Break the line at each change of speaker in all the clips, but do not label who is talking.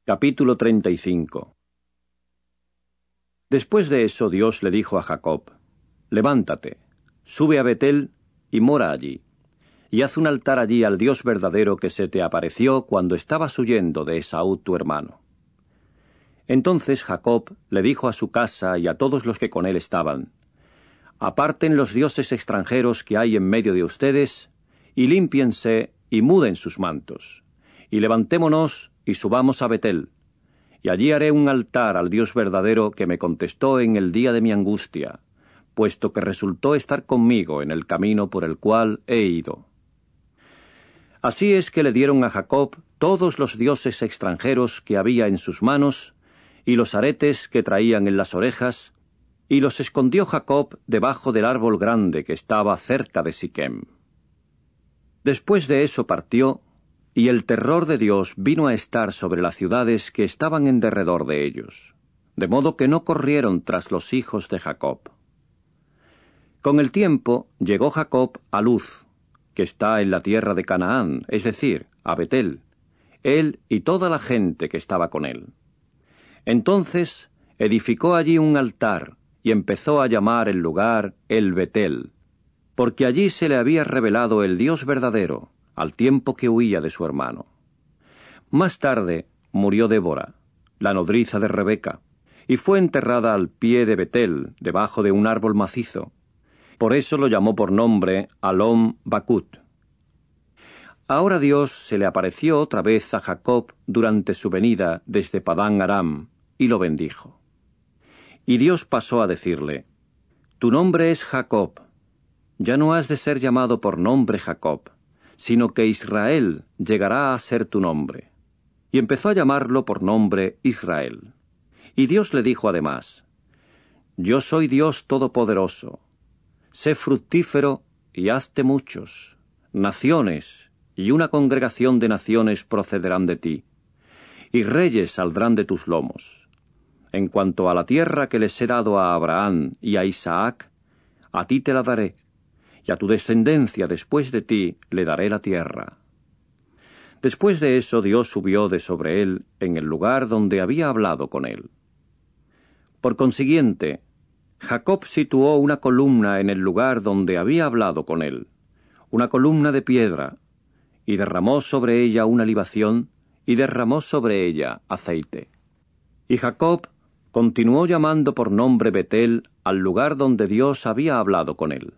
Capítulo 35. Después de eso Dios le dijo a Jacob: «Levántate, sube a Betel y mora allí, y haz un altar allí al Dios verdadero que se te apareció cuando estabas huyendo de Esaú tu hermano». Entonces Jacob le dijo a su casa y a todos los que con él estaban: «Aparten los dioses extranjeros que hay en medio de ustedes, y límpiense y muden sus mantos, y levantémonos y subamos a Betel, y allí haré un altar al Dios verdadero que me contestó en el día de mi angustia, puesto que resultó estar conmigo en el camino por el cual he ido». Así es que le dieron a Jacob todos los dioses extranjeros que había en sus manos, y los aretes que traían en las orejas, y los escondió Jacob debajo del árbol grande que estaba cerca de Siquem. Después de eso partió, y el terror de Dios vino a estar sobre las ciudades que estaban en derredor de ellos, de modo que no corrieron tras los hijos de Jacob. Con el tiempo llegó Jacob a Luz, que está en la tierra de Canaán, es decir, a Betel, él y toda la gente que estaba con él. Entonces edificó allí un altar y empezó a llamar el lugar El Betel, porque allí se le había revelado el Dios verdadero, al tiempo que huía de su hermano. Más tarde murió Débora, la nodriza de Rebeca, y fue enterrada al pie de Betel, debajo de un árbol macizo. Por eso lo llamó por nombre Alom Bakut. Ahora Dios se le apareció otra vez a Jacob durante su venida desde Padán Aram, y lo bendijo. Y Dios pasó a decirle: «Tu nombre es Jacob, ya no has de ser llamado por nombre Jacob, sino que Israel llegará a ser tu nombre». Y empezó a llamarlo por nombre Israel. Y Dios le dijo además: «Yo soy Dios Todopoderoso. Sé fructífero y hazte muchos. Naciones y una congregación de naciones procederán de ti, y reyes saldrán de tus lomos. En cuanto a la tierra que les he dado a Abraham y a Isaac, a ti te la daré, y a tu descendencia después de ti le daré la tierra». Después de eso Dios subió de sobre él en el lugar donde había hablado con él. Por consiguiente, Jacob situó una columna en el lugar donde había hablado con él, una columna de piedra, y derramó sobre ella una libación, y derramó sobre ella aceite. Y Jacob continuó llamando por nombre Betel al lugar donde Dios había hablado con él.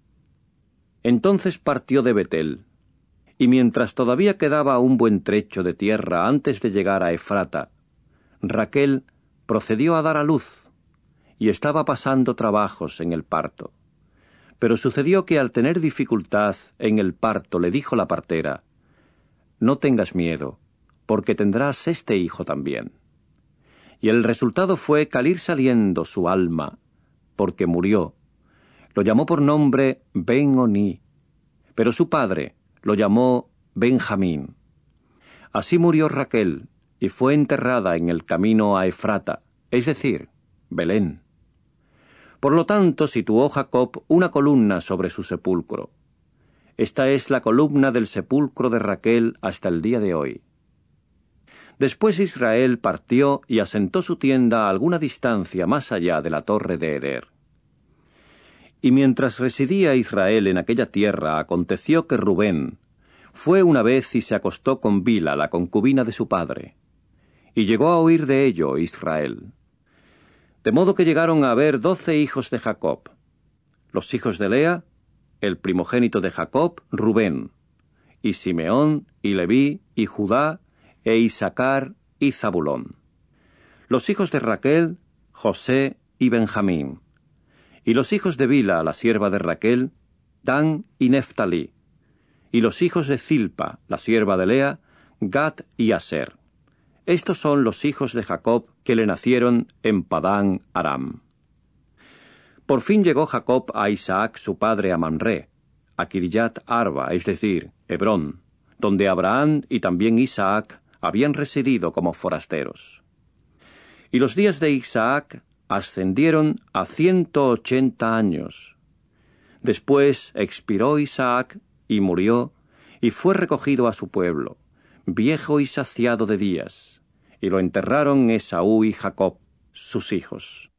Entonces partió de Betel, y mientras todavía quedaba un buen trecho de tierra antes de llegar a Efrata, Raquel procedió a dar a luz, y estaba pasando trabajos en el parto. Pero sucedió que al tener dificultad en el parto le dijo la partera: «No tengas miedo, porque tendrás este hijo también». Y el resultado fue que al ir saliendo su alma, porque murió, lo llamó por nombre Ben-Oni, pero su padre lo llamó Benjamín. Así murió Raquel, y fue enterrada en el camino a Efrata, es decir, Belén. Por lo tanto, situó Jacob una columna sobre su sepulcro. Esta es la columna del sepulcro de Raquel hasta el día de hoy. Después Israel partió y asentó su tienda a alguna distancia más allá de la torre de Eder. Y mientras residía Israel en aquella tierra, aconteció que Rubén fue una vez y se acostó con Bila, la concubina de su padre. Y llegó a oír de ello Israel. De modo que llegaron a haber 12 hijos de Jacob. Los hijos de Lea, el primogénito de Jacob, Rubén, y Simeón, y Leví, y Judá, e Isacar, y Zabulón. Los hijos de Raquel, José y Benjamín. Y los hijos de Bila, la sierva de Raquel, Dan y Neftalí. Y los hijos de Zilpa, la sierva de Lea, Gad y Aser. Estos son los hijos de Jacob que le nacieron en Padán Aram. Por fin llegó Jacob a Isaac su padre a Mamré, a Kiriat Arba, es decir, Hebrón, donde Abraham y también Isaac habían residido como forasteros. Y los días de Isaac ascendieron a 180 años. Después expiró Isaac y murió, y fue recogido a su pueblo, viejo y saciado de días, y lo enterraron Esaú y Jacob, sus hijos.